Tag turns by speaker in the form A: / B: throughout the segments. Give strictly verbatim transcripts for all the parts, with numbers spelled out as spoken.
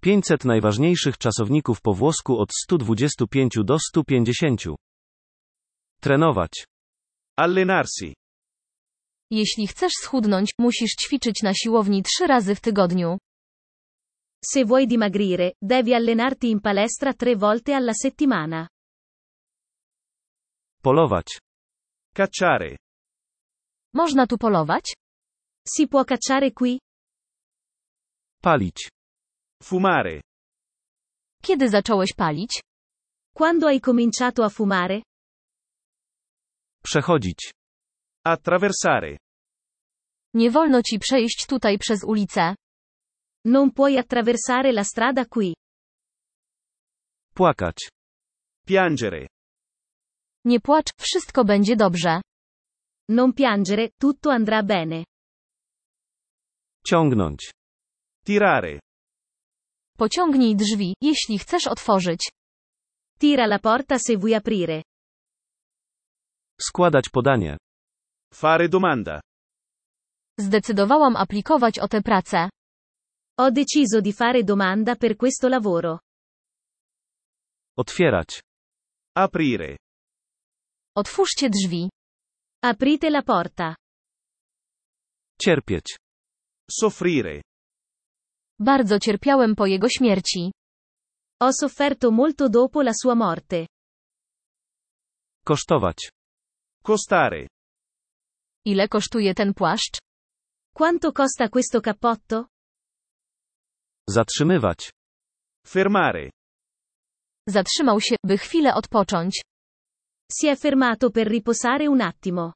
A: pięćset najważniejszych czasowników po włosku od stu dwudziestu pięciu do stu pięćdziesięciu. Trenować.
B: Allenarsi.
C: Jeśli chcesz schudnąć, musisz ćwiczyć na siłowni trzy razy w tygodniu.
D: Se vuoi dimagrire, devi allenarti in palestra tre volte alla settimana.
A: Polować.
B: Cacciare.
C: Można tu polować?
D: Si può cacciare qui?
A: Palić.
B: Fumare.
C: Kiedy zacząłeś palić?
D: Quando hai cominciato a fumare?
A: Przechodzić.
B: Attraversare.
C: Nie wolno ci przejść tutaj przez ulicę.
D: Non puoi attraversare la strada qui.
A: Płakać.
B: Piangere.
C: Nie płacz, wszystko będzie dobrze.
D: Non piangere, tutto andrà bene.
A: Ciągnąć.
B: Tirare.
C: Pociągnij drzwi, jeśli chcesz otworzyć.
D: Tira la porta se vuoi aprire.
A: Składać podanie.
B: Fare domanda.
C: Zdecydowałam aplikować o tę pracę.
D: Ho deciso di fare domanda per questo lavoro.
A: Otwierać.
B: Aprire.
C: Otwórzcie drzwi.
D: Aprite la porta.
A: Cierpieć.
B: Soffrire.
C: Bardzo cierpiałem po jego śmierci.
D: Ho sofferto molto dopo la sua morte.
A: Kosztować.
B: Costare.
C: Ile kosztuje ten płaszcz?
D: Quanto costa questo cappotto?
A: Zatrzymywać.
B: Fermare.
C: Zatrzymał się, by chwilę odpocząć.
D: Si è fermato per riposare un attimo.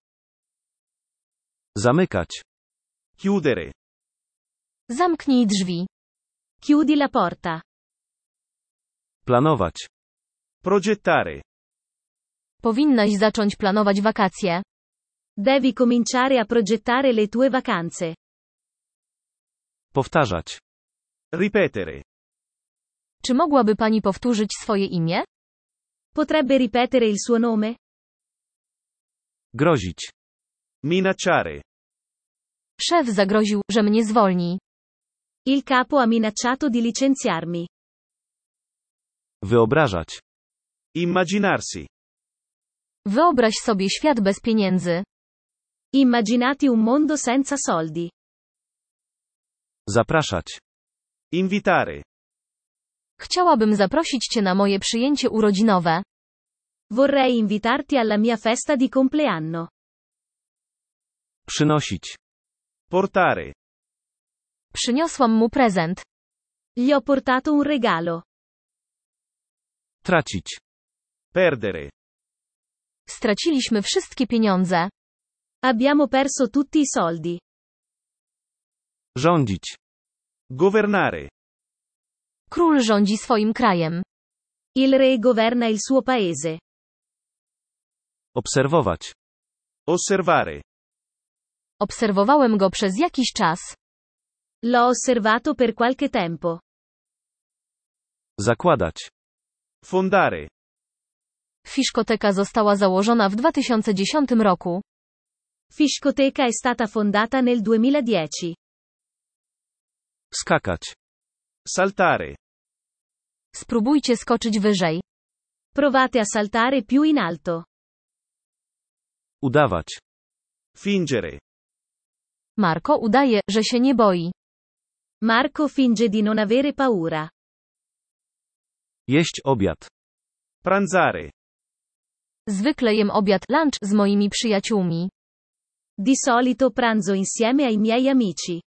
A: Zamykać.
B: Chiudere.
C: Zamknij drzwi.
D: Chiudi la porta.
A: Planować.
B: Progettare.
C: Powinnaś zacząć planować wakacje.
D: Devi cominciare a progettare le tue vacanze.
A: Powtarzać.
B: Ripetere.
C: Czy mogłaby pani powtórzyć swoje imię?
D: Potrebbe ripetere il suo nome?
A: Grozić.
B: Minacciare.
C: Szef zagroził, że mnie zwolni.
D: Il capo ha minacciato di licenziarmi.
A: Wyobrażać.
B: Immaginarsi.
C: Wyobraź sobie świat bez pieniędzy.
D: Immaginati un mondo senza soldi.
A: Zapraszać.
B: Invitare.
C: Chciałabym zaprosić cię na moje przyjęcie urodzinowe.
D: Vorrei invitarti alla mia festa di compleanno.
A: Przynosić.
B: Portare.
C: Przyniosłam mu prezent.
D: Gli ho portato un regalo.
A: Tracić.
B: Perdere.
C: Straciliśmy wszystkie pieniądze.
D: Abbiamo perso tutti i soldi.
A: Rządzić.
B: Governare.
C: Król rządzi swoim krajem.
D: Il re governa il suo paese.
A: Obserwować.
B: Osservare.
C: Obserwowałem go przez jakiś czas.
D: L'ho osservato per qualche tempo.
A: Zakładać.
B: Fondare.
C: Fiszkoteka została założona w dwa tysiące dziesiątym roku.
D: Fiscoteca è stata fondata nel duemiladieci.
A: Skakać.
B: Saltare.
C: Spróbujcie skoczyć wyżej.
D: Provate a saltare più in alto.
A: Udawać.
B: Fingere.
C: Marco udaje, że się nie boi.
D: Marco finge di non avere paura.
A: Jeść obiad.
B: Pranzare.
C: Zwykle jem obiad, lunch z moimi przyjaciółmi.
D: Di solito pranzo insieme ai miei amici.